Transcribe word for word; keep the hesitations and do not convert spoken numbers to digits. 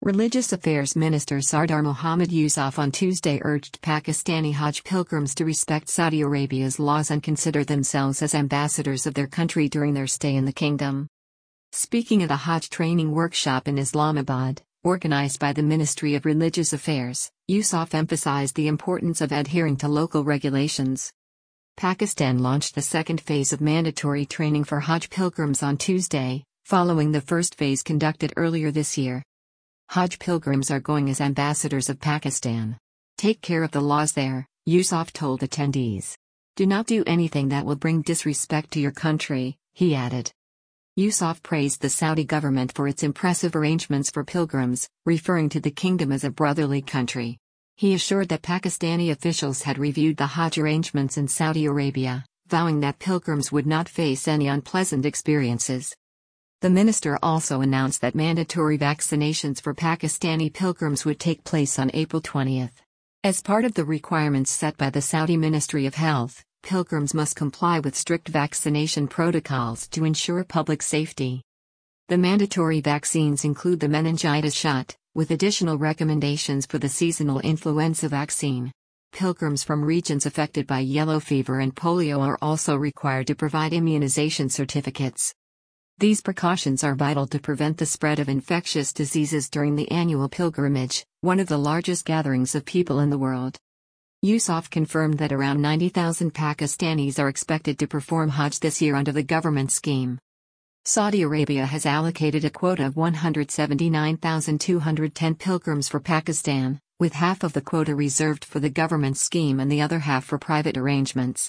Religious Affairs Minister Sardar Mohammad Yusuf on Tuesday urged Pakistani Hajj pilgrims to respect Saudi Arabia's laws and consider themselves as ambassadors of their country during their stay in the kingdom. Speaking at a Hajj training workshop in Islamabad, organized by the Ministry of Religious Affairs, Yusuf emphasized the importance of adhering to local regulations. Pakistan launched the second phase of mandatory training for Hajj pilgrims on Tuesday, following the first phase conducted earlier this year. Hajj pilgrims are going as ambassadors of Pakistan. Take care of the laws there, Yusuf told attendees. Do not do anything that will bring disrespect to your country, he added. Yusuf praised the Saudi government for its impressive arrangements for pilgrims, referring to the kingdom as a brotherly country. He assured that Pakistani officials had reviewed the Hajj arrangements in Saudi Arabia, vowing that pilgrims would not face any unpleasant experiences. The minister also announced that mandatory vaccinations for Pakistani pilgrims would take place on April twentieth. As part of the requirements set by the Saudi Ministry of Health, pilgrims must comply with strict vaccination protocols to ensure public safety. The mandatory vaccines include the meningitis shot, with additional recommendations for the seasonal influenza vaccine. Pilgrims from regions affected by yellow fever and polio are also required to provide immunization certificates. These precautions are vital to prevent the spread of infectious diseases during the annual pilgrimage, one of the largest gatherings of people in the world. Yusuf confirmed that around ninety thousand Pakistanis are expected to perform Hajj this year under the government scheme. Saudi Arabia has allocated a quota of one hundred seventy-nine thousand two hundred ten pilgrims for Pakistan, with half of the quota reserved for the government scheme and the other half for private arrangements.